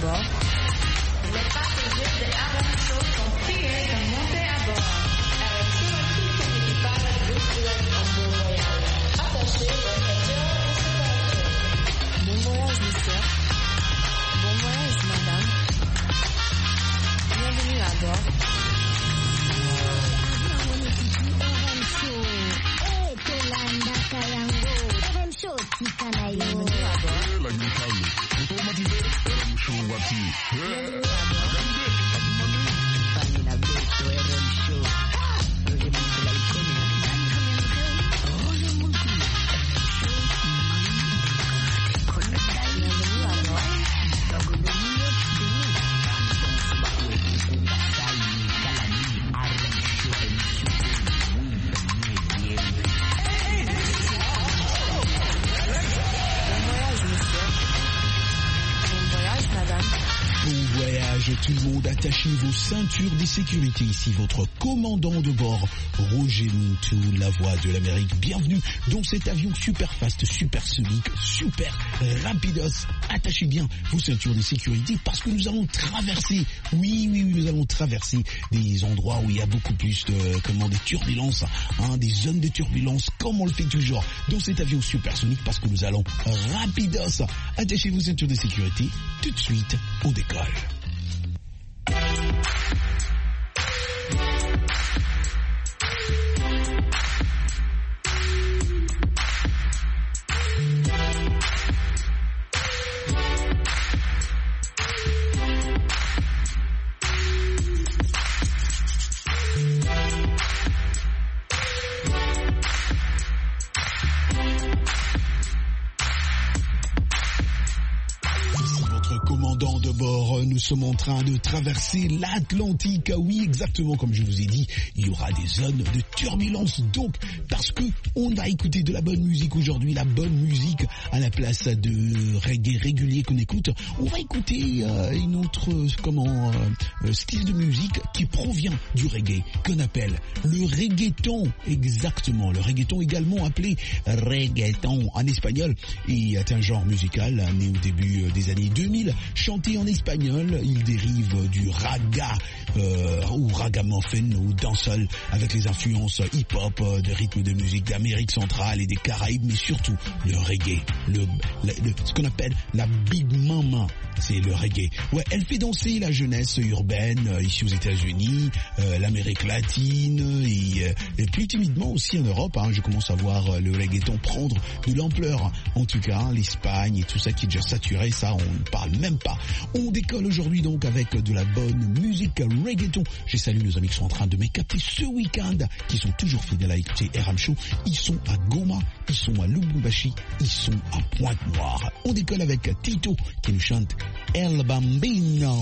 bord. Les passagers de RM Show sont priés de monter à bord. Avec tout le système municipal, vous êtes en bon voyage. Attachez votre ceinture et sécurité. Bon voyage, monsieur. Bon voyage, madame. Bienvenue à bord. Bienvenue à bord. Tout le monde, attachez vos ceintures de sécurité. Ici votre commandant de bord, Roger Mintou, la voix de l'Amérique. Bienvenue dans cet avion super fast, super sonique, super rapidos. Attachez bien vos ceintures de sécurité parce que nous allons traverser, oui, nous allons traverser des endroits où il y a beaucoup plus de, des turbulences, des zones de turbulence, comme on le fait toujours dans cet avion supersonique parce que nous allons rapidos. Attachez vos ceintures de sécurité. Tout de suite, on décolle. Commandant de bord, nous sommes en train de traverser l'Atlantique. Oui, exactement comme je vous ai dit, il y aura des zones de turbulence. Donc, parce que on a écouté de la bonne musique aujourd'hui, la bonne musique à la place de reggae régulier qu'on écoute, on va écouter une autre style de musique qui provient du reggae, qu'on appelle le reggaeton. Exactement, le reggaeton également appelé reggaeton en espagnol et est un genre musical né au début des années 2000. Chanté en espagnol, il dérive du raga ou ragamuffin ou dancehall avec les influences hip-hop, de rythmes de musique d'Amérique centrale et des Caraïbes, mais surtout le reggae, ce qu'on appelle la Big Mama, c'est le reggae. Ouais, elle fait danser la jeunesse urbaine ici aux États-Unis, l'Amérique latine et plus timidement aussi en Europe. Je commence à voir le reggaeton prendre de l'ampleur. En tout cas, l'Espagne et tout ça qui est déjà saturé, ça on ne parle même pas. On décolle aujourd'hui donc avec de la bonne musique reggaeton. Je salue nos amis qui sont en train de me capter ce week-end, qui sont toujours fidèles à écouter RM Show. Ils sont à Goma, ils sont à Lubumbashi, ils sont à Pointe-Noire. On décolle avec Tito qui nous chante El Bambino.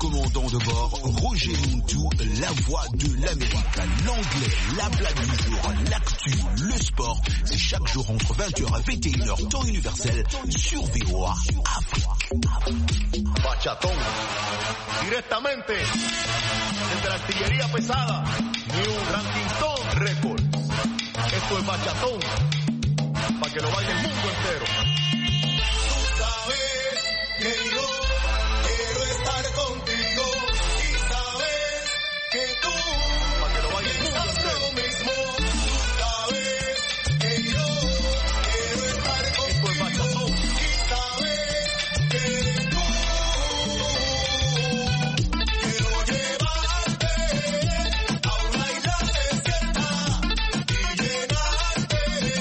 commandant de bord, Roger Montou, la voix de l'Amérique. L'anglais, la blague du jour, l'actu, le sport, c'est chaque jour entre 20h et 21h, temps universel, sur VOA Afrique. Bachatón, directamente desde la artillería pesada, New Ranking Record. Esto es Bachatón, para que lo baile el mundo entero. Tú sabes que yo quiero estar contigo y sabes que tú, para que lo baile el mundo entero. Lo mismo, tú sabes que yo quiero estar contigo. Esto es Bachatón y sabes que tú, quiero llevarte a una isla desierta y llenarte.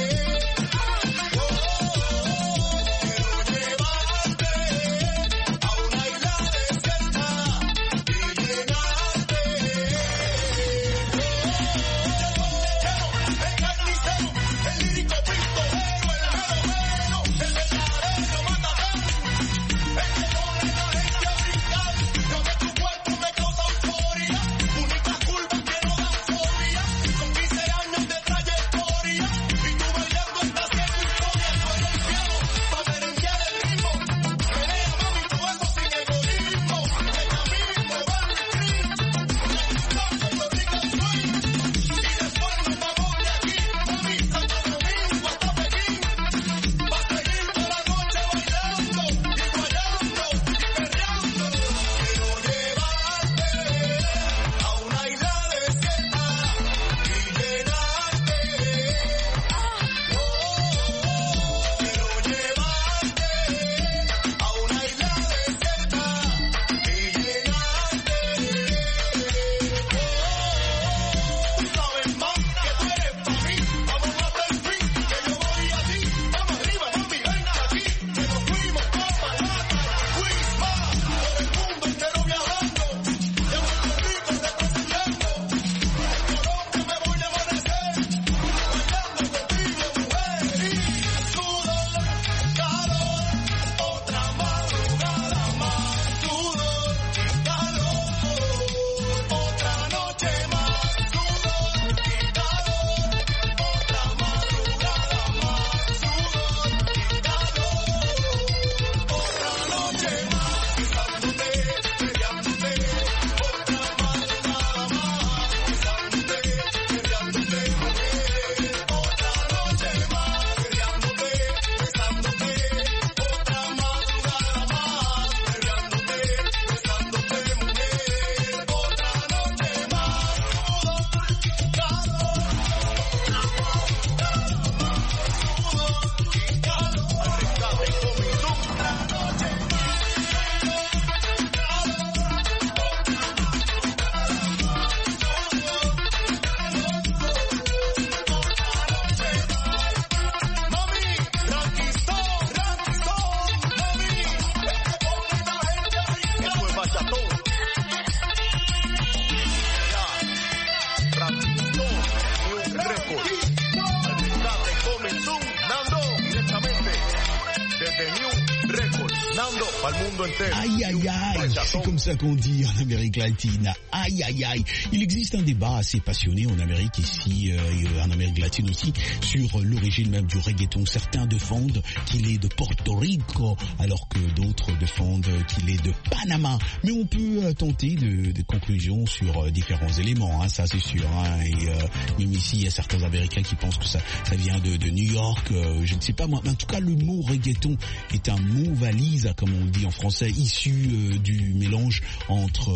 Aïe aïe aïe, c'est comme ça qu'on dit en Amérique latine. Aïe aïe aïe. Il existe un débat assez passionné en Amérique ici, en Amérique latine aussi, sur l'origine même du reggaeton. Certains défendent qu'il est de Porto Rico, alors que d'autres défendent qu'il est de Panama. Mais on peut tenter de conclusions sur différents éléments, hein, ça c'est sûr. Hein, et même ici, il y a certains Américains qui pensent que ça vient de New York. Je ne sais pas moi, mais en tout cas, le mot reggaeton est un mot valise, comme on dit en français, issu du mélange entre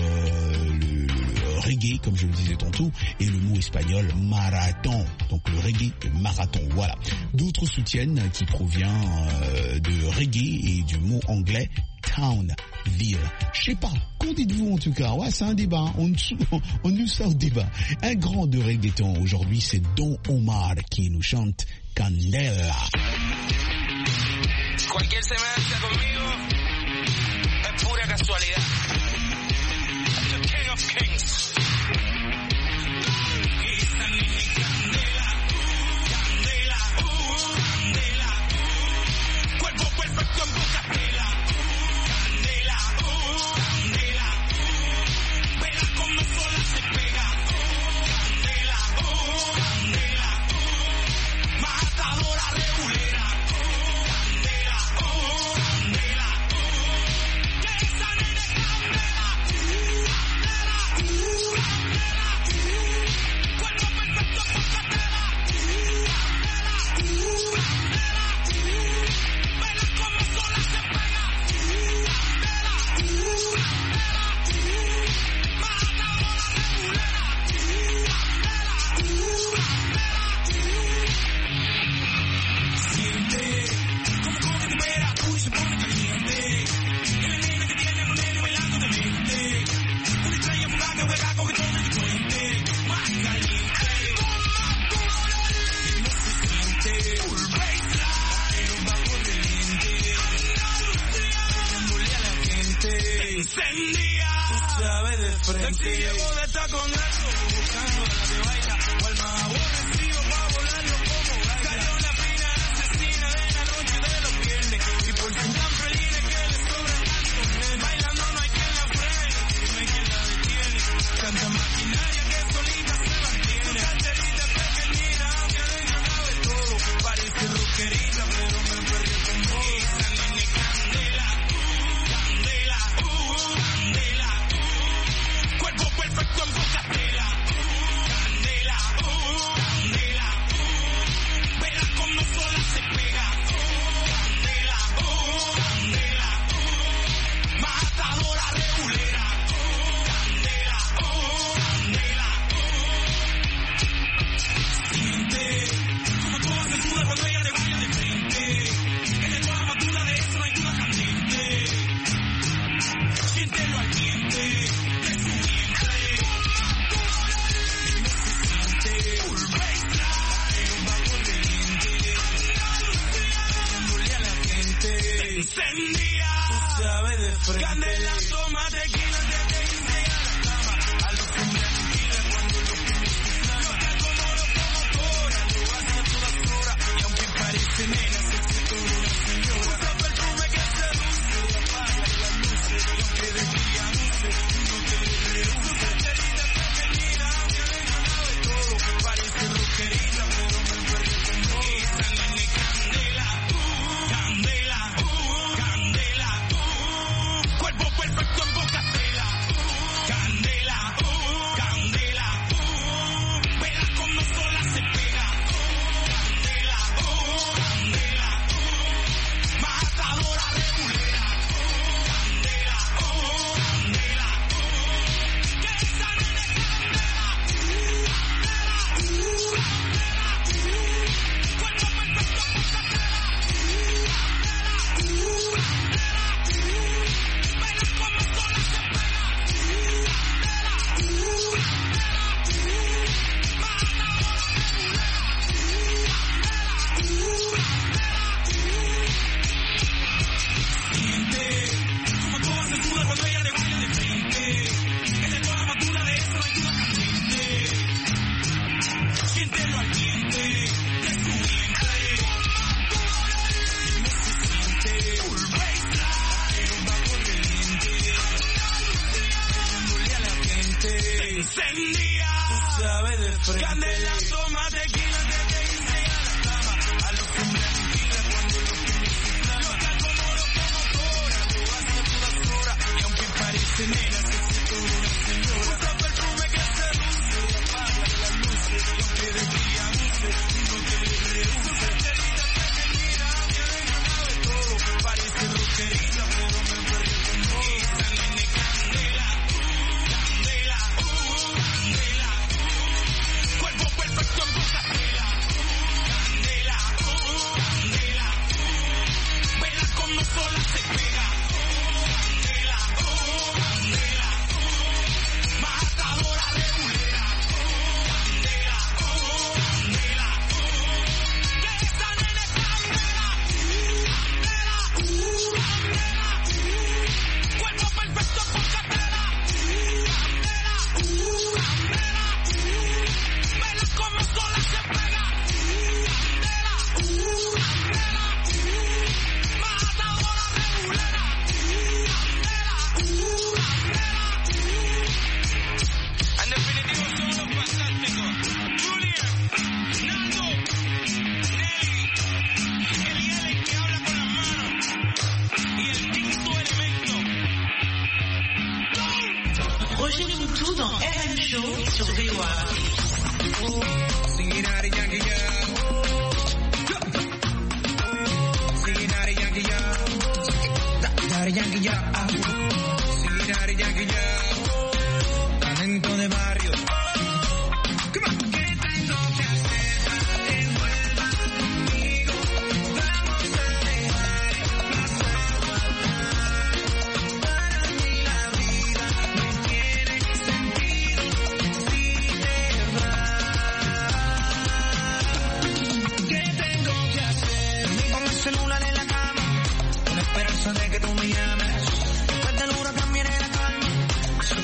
le reggae, comme je le disais tantôt, et le mot espagnol marathon. Donc le reggae et marathon, voilà. D'autres soutiennent qu'il provient de reggae et du mot anglais town, ville. Je sais pas, qu'en dites-vous en tout cas? Ouais, c'est un débat, on nous sort débat. Un grand de reggaeton aujourd'hui, c'est Don Omar qui nous chante Candela. Cualquier semejanza conmigo es pura casualidad. The King of Kings. Esa ni mi candela, candela, candela. Cuerpo perfecto en boca tela. Candela, candela. de frente. Sexy llevo de tacón alto, buscando a la que baila, o al más aborrecido pa' volarlo como baila. Salió la fina asesina de la noche de los viernes, y por si tan felices que le sobran tantos nenes. Bailando no hay quien la frene, no hay quien la detiene. Tanta maquinaria que solita se mantiene. Su carterita es pequeñita, aunque adentro cabe todo. Parece rockerita, pero me perdí con vos. Esa nene candela, candela, candela. Cuerpo perfecto en boca tela. Candela, candela. Verá como sola se pega. Candela, candela. Matadora regulera. Candela, candela. Siente como toda se suda cuando ella te baila de frente. Que de toda madura de eso no hay duda caliente. Siéntelo al diente de su vientre. Se siente full baseline, un vagón de diente. Dándole a la gente. Encendía, tú sabes de frente. Candela, toma tequila antes de irse a la cama. A los hombres aniquila cuando los pibes sufran. Loca como locomotora, lo hace a todas horas. Y aunque parece nena, sexy como una señora. Usa perfume que seduce, apaga las luces. Y aunque de día luce, no te rehúse. Su carterita es pequeñita, aunque adentro cabe todo. Parece rockerita, pero me perdí con vos. Esa nene candela, candela, candela. Cuerpo perfecto en boca tela. Candela, candela. Verá como sola se pega. Candela, candela. Matadora regulera. Candela, candela. Que esa nene candela. Cuerpo perfecto en boca tela. Verá como sola se pega. Siente como todo se suda cuando ella te baila de frente. Que de toda madura de eso no hay duda caliente. Siéntelo al diente de su vientre. Se siente full baseline, un vagón de diente. Dándole a la gente. Encendía, tú sabes de frente. Candela, toma tequila antes de irse a la cama. A los hombres aniquila cuando los pibes sufran. Loca como locomotora, lo hace a todas horas. Y aunque parece nena, sexy como una señora. Usa perfume que seduce, apaga las luces. Y aunque de día luce, no te rehúse. Su carterita es pequeñita, aunque adentro cabe todo. Parece rockerita, pero me perdí con vos. Esa nene candela, candela, candela. Cuerpo perfecto en boca tela. Candela, candela. Verá como sola se pega. Candela, candela. Matadora regulera. Candela, candela. Que esa nene candela. Candela, candela. Cuerpo perfecto en boca tela. Candela, candela. Verá como sola se pega. Candela, candela. Matadora regulera. Candela, candela. En definitivo son los fantásticos. Julian, Nando, Nelly, el que habla con las manos. Y el quinto elemento. Roger Moutou dans RM Show sur VOA. Singing out a Yankee Young. Singing out a Yankee Young. Daddy Yankee Young. Singing out a Yankee Young. Talento de barrio. Come on. ¿Qué tengo que hacer para que vuelvas conmigo? Vamos a dejar pasar. Para mí la vida no tiene sentido si te vas. ¿Qué tengo que hacer? Con el celular en la cama, con la esperanza de que tú me llames. Después del huracán viene la calma.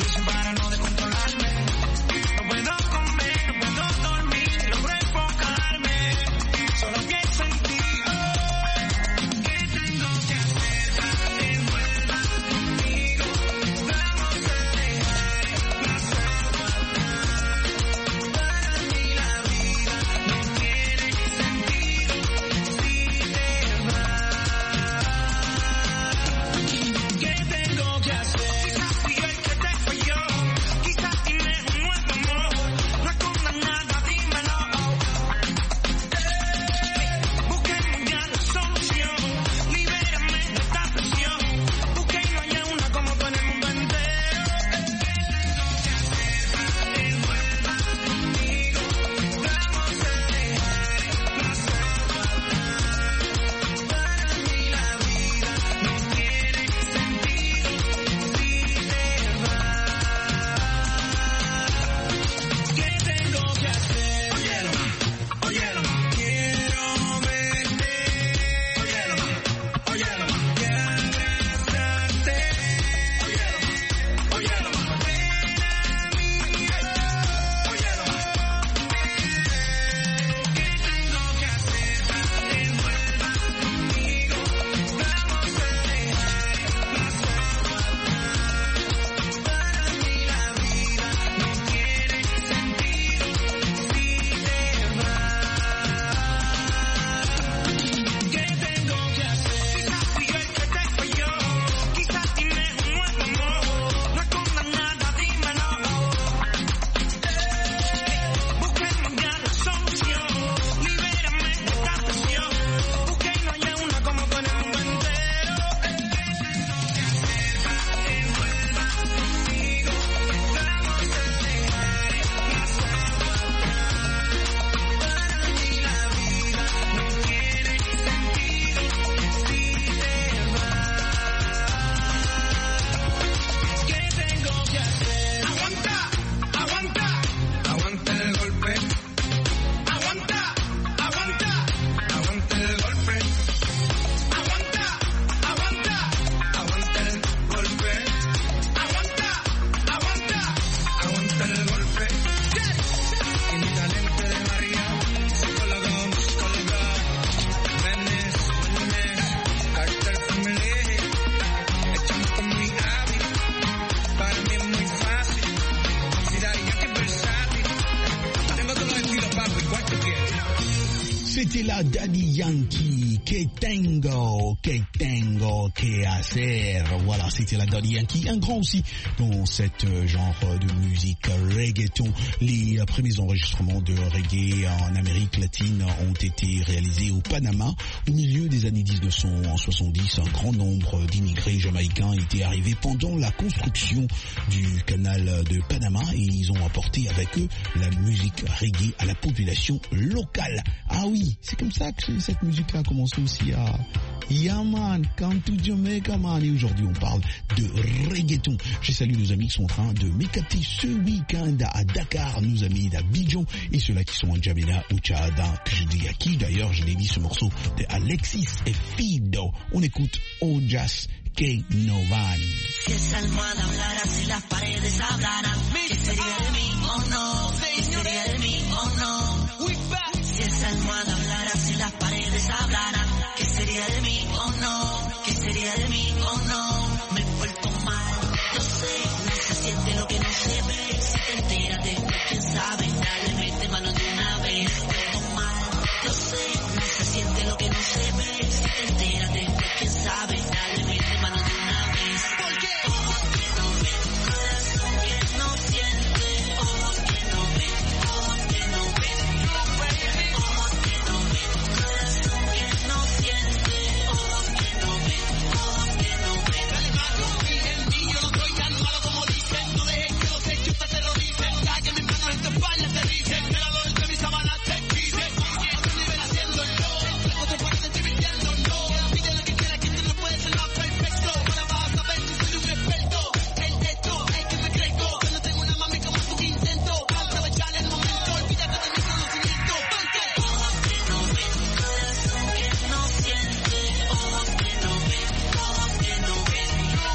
C'était la Daddy Yankee, que tengo que hacer. Voilà, c'était la Daddy Yankee, un grand aussi dans cette genre de musique reggaeton. Les premiers enregistrements de reggae en Amérique latine ont été réalisés au Panama. Au milieu des années 1970, un grand nombre d'immigrés jamaïcains étaient arrivés pendant la construction du canal de Panama et ils ont apporté avec eux la musique reggae à la population locale. Ah oui, c'est comme ça que cette musique-là a commencé aussi à... Yeah man, come to Jamaica man. Et aujourd'hui on parle de reggaeton. Je salue nos amis qui sont en train de m'écapter ce week-end à Dakar, nos amis d'Abidjan et ceux-là qui sont en Djamena ou Tchad, que je dis à qui d'ailleurs, je l'ai dit, ce morceau de Alexis et Fido. On écoute Ojas K-Novan. Si esa almohada hablara, si las paredes hablaran, ¿qué sería de mí o no? ¿Qué sería de mí o no? Si esa almohada hablara, si las paredes hablaran, ¿qué sería de mí o no? ¿Qué sería de mí o no? Me porto mal, yo sé, no se siente lo que no se ve. Si te enteras después, quién sabe, dale, mete mano de una vez. Me porto mal, yo sé, no se siente lo que no se ve. Si te enteras después, quién sabe, dale, mete mano de una vez. Porque ojos que no ven, corazón que no siente, ojos que no ven, ojos que no ven, ojos que no ven, corazón que no siente, ojos que no ven, ojos que no ven. Dale mago, el niño no soy tan malo como dicen, no dejes que los hechos te aterroricen, ya que mis manos en tu espalda te dicen, que la dolor de mis sábanas te quise, y a tu nivel haciéndolo, luego te pones divirtiéndolo, pide lo que quieras que tú no puedes ser más perfecto, ahora vas a ver que soy un experto, en esto es que me crezco, yo no tengo una mami como tu intento, aprovechar el momento, olvídate de mi conocimiento, porque ojos que no ven, corazón que no siente, ojos que no ven, ojos que no ven,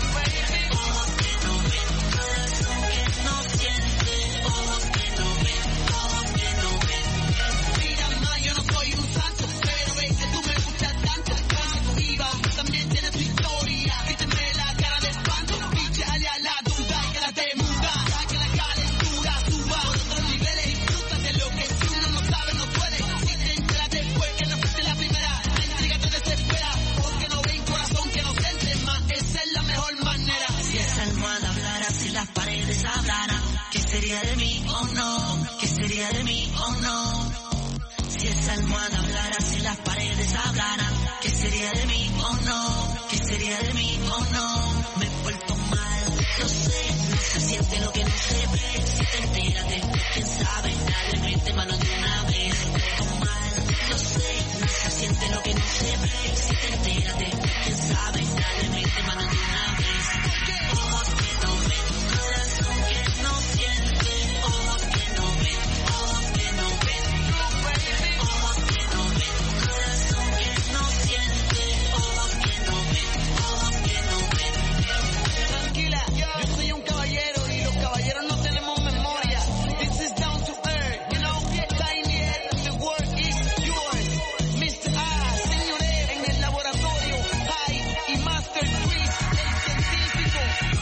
ojos que no ven, corazón que no siente, ojos que no ven, ojos que no ven. Mira ma, yo no soy un santo, pero ve que tú me gustas tanto, cuando iba, también tienes tu historia, quítame la cara de espanto, píchale a la duda y quédate muda, ya que la calentura suba, por otros niveles, disfruta de lo que si uno no sabe no puede, si te enteras después que no fuiste la primera, la intriga te desespera, porque no ven corazón que no siente más, esa es la mejor manera. Si esa almohada hablara, si las paredes hablaran, ¿qué sería de mí o no? ¿Qué sería de mí o no? Si esa almohada hablara, si las paredes hablaran, ¿qué sería de mí o no? ¿Qué sería de mí o no? Me porto mal, yo sé, no se siente lo que no se ve. Si te enteras después, quién sabe, dale, mete mano de una vez. Me porto mal, yo sé, no se siente lo que no se ve. Si te enteras después, quién sabe, dale, mete mano de una vez. Ojos que no ven, corazón que no siente, ojos que no ven, ojos que no ven, ojos que no ven, corazón que no siente, ojos que no ven, ojos que no ven. Tranquila, yo soy un caballero y los caballeros no tenemos memoria. This is down to earth, you know, tiny head, the work is yours. Mr. A, señores, en el laboratorio, High y Master Chris, el científico.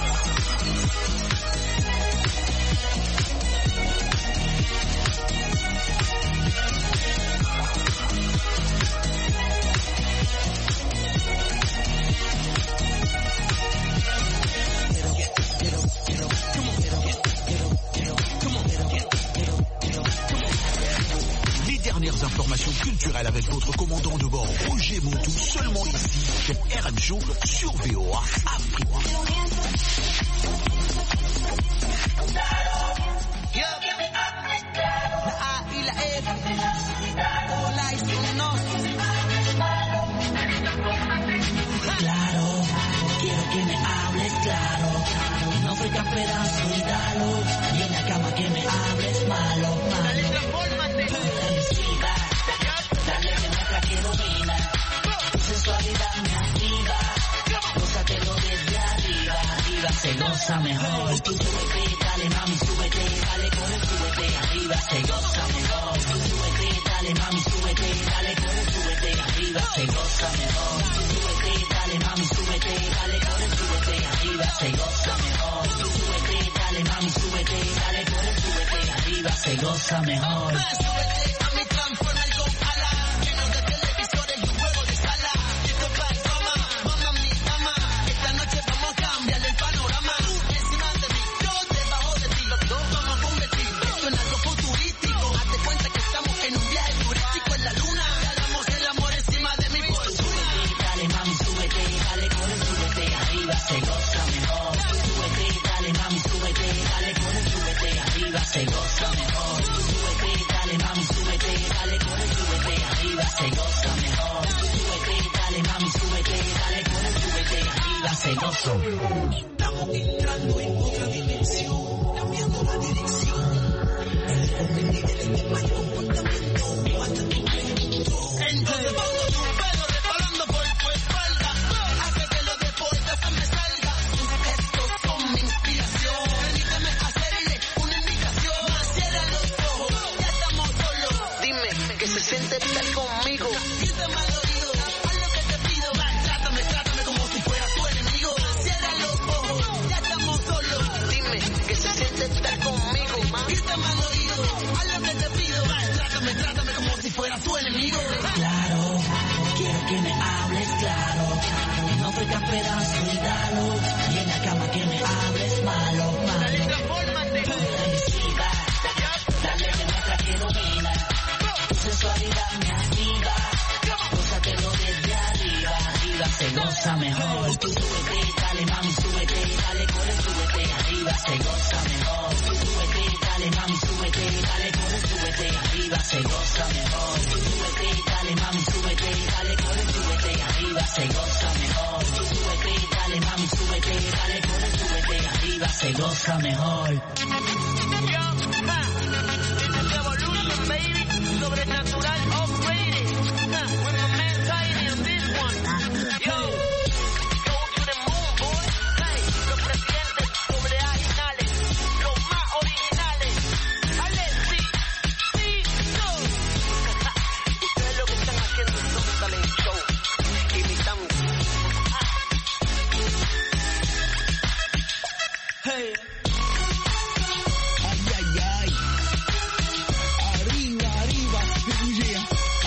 Les dernières informations culturelles avec votre commandant de bord Roger Montou, seulement ici, chez RM Show sur VOA Afrique. La A y la F, hola y son no. Claro, quiero que me hables claro, no ofrezcas pedazo y dalo, y en la cama que me hables malo, malo. Encima, dale que muestra que domina, tu sensualidad me activa, gózatelo desde arriba, arriba se goza mejor. Tú súbete, dale mami, súbete, dale corre, súbete, arriba se goza mejor. Tú súbete, dale mami, súbete, dale corre, súbete, arriba se goza mejor. Tú súbete, dale mami, súbete, dale corre, súbete, arriba se goza mejor. Tú súbete, dale mami, súbete, dale corre, súbete, arriba se goza mejor. Súbete a mi transformer con ala, que no se goza mejor. Súbete, dale mami, súbete, dale corre, súbete, arriba se goza mejor. Súbete, dale mami, súbete, dale corre, súbete, arriba se goza mejor. Estamos entrando en otra dimensión, cambiando la dirección. El orden y el mal comportamiento, levanta tu cuerpo. Entonces pongo tu pelo resbalando por tu espalda, hace que los deportes se me salga. Tus gestos son mi inspiración, permíteme hacerle una indicación. Cierra los ojos, ya estamos solos. Dime que se siente estar conmigo. Grítame al oído, haz lo que te pido. Trátame como si fuera tu enemigo. Cierra los ojos, ya estamos solos. Dime que se siente estar conmigo. Grítame al oído, haz lo que te pido. Trátame como si fuera tu enemigo. Claro, quiero que me hables claro. No ofrezcas pedazo y dalo. Y en la cama que me hables malo. Agresiva, dale demuestra que domina. Tu sensualidad me activa. Gózatelo desde arriba se goza mejor. Tú súbete, dale mami, súbete, dale corre, súbete, arriba se goza mejor. Tú súbete, dale mami, súbete, dale corre, súbete, arriba se goza mejor. Tú súbete, dale mami, súbete, dale corre, súbete, arriba se goza mejor. Tú súbete, dale mami, súbete, dale corre, súbete, arriba se goza mejor. Sobrenatural upgraded. With my man Tiny on this one. Yo, go to the moon, boy. Hey, los presidentes sobreoriginales, los más originales. Alexi, no. Ustedes lo que están haciendo es un talent show, imitando. Hey. Aïe, aïe, aïe. Arriba, bougez.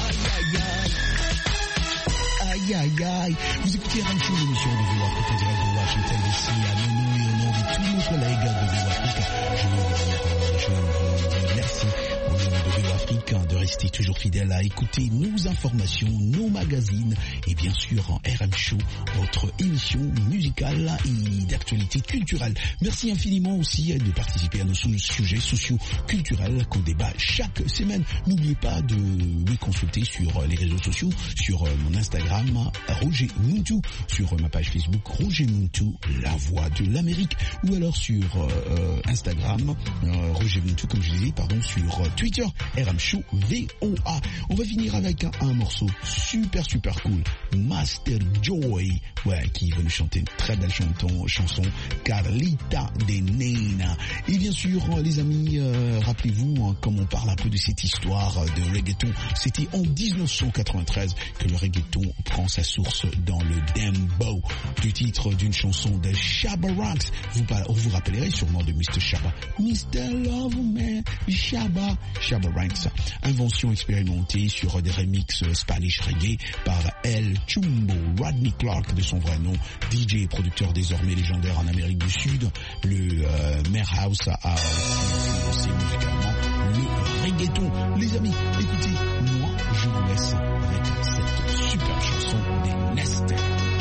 Aïe, aïe, aïe. Vous écoutez RM Show, l'émission de VOA Afrique en direct de Washington DC. À mon nom et au nom de tous nos collègues de VOA Afrique, je vous remercie au nom de VOA Afrique de rester toujours fidèle à écouter nos informations, nos magazines et bien sûr en RM Show, votre émission musicale et d'actualité culturelle. Merci infiniment aussi de participer à nos sujets socio-culturels qu'on débat chaque semaine. N'oubliez pas de me consulter sur les réseaux sociaux, sur mon Instagram, Roger Muntu, sur ma page Facebook, Roger Muntu, la voix de l'Amérique, ou alors sur Instagram, Roger Muntu, comme je disais, sur Twitter, RM Show VOA. On va finir avec un morceau super cool, Master Joy, qui va nous chanter une très belle chanson, Carlita de Nena. Et bien sûr, les amis, rappelez-vous, comme on parle un peu de cette histoire de reggaeton, c'était en 1993 que le reggaeton prend sa source dans le dembow, du titre d'une chanson de Shabba Ranks. Vous vous rappellerez sûrement de Mr. Shabba. Mr. Loverman, Shabba Ranks. Invention expérimentée sur des remixes Spanish reggae par El Chumbo, Rodney Clark de son vrai nom, DJ et producteur désormais légendaire en Amérique du Sud. Le Mare House a aussi musicalement le reggaeton. Les amis, écoutez, moi je vous laisse avec cette super chanson des Neste.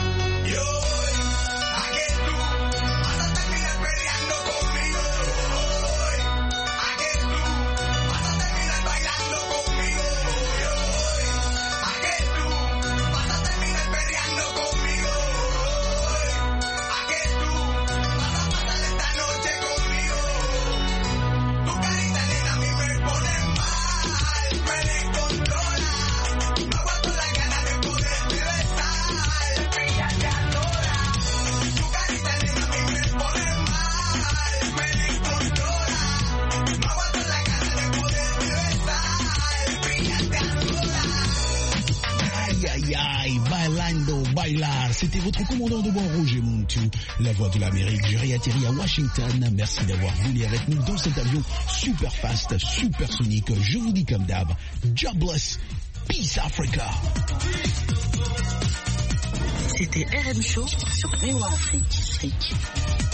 Bailar, c'était votre commandant de bord Roger Muntu, la voix de l'Amérique. J'ai réatterri à Washington. Merci d'avoir volé avec nous dans cet avion super fast, super sonique. Je vous dis comme d'hab, jobless, peace Africa. C'était RM Show sur VOA Afrique.